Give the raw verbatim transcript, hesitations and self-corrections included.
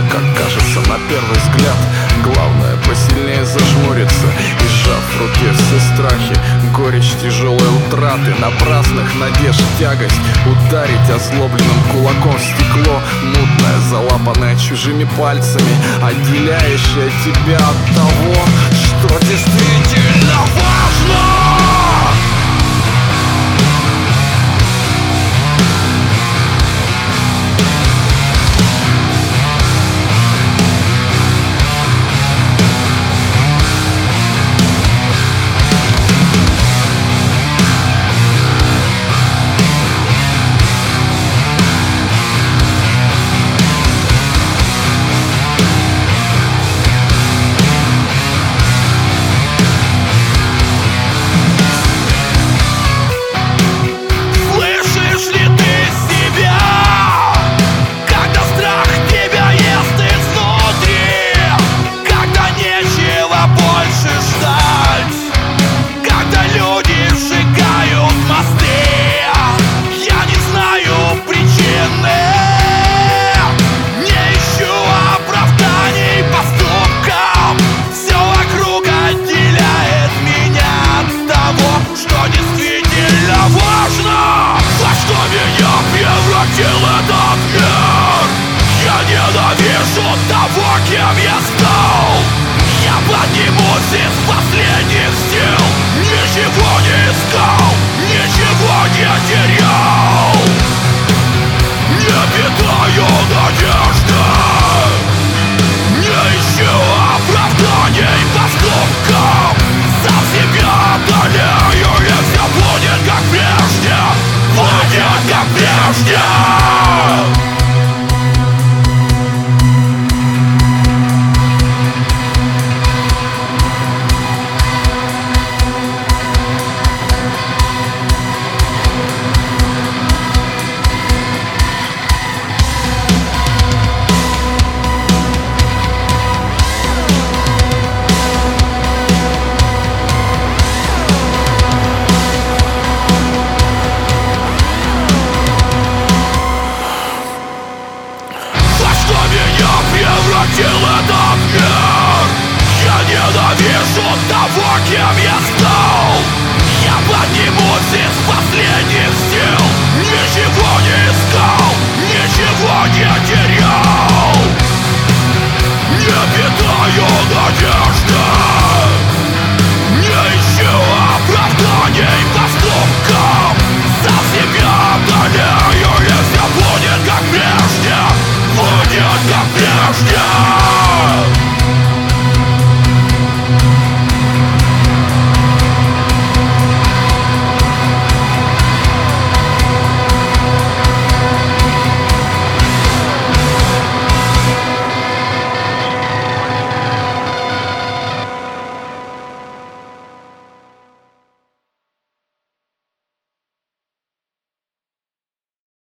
как кажется на первый взгляд. Главное посильнее зажмуриться и, сжав в руке все страхи, горечь тяжелой утраты, напрасных надежд тягость, ударить озлобленным кулаком в стекло, мутное, залапанное чужими пальцами, отделяющее тебя от того, что действительно важно. Того, кем я стал, я поднимусь из последних сил. Ничего не искал, ничего не терял, не питаю надежды, не ищу оправданий поступкам. Сам себя одолею, и все будет как прежде, будет как прежде. Этот мир, я ненавижу того, кем я стал. Я поднимусь из последних сил. Ничего не искал, ничего не терял, не питаю надежды, не ищу оправданий поступкам. Сам себя одолею, и все будет как прежде, будет как прежде.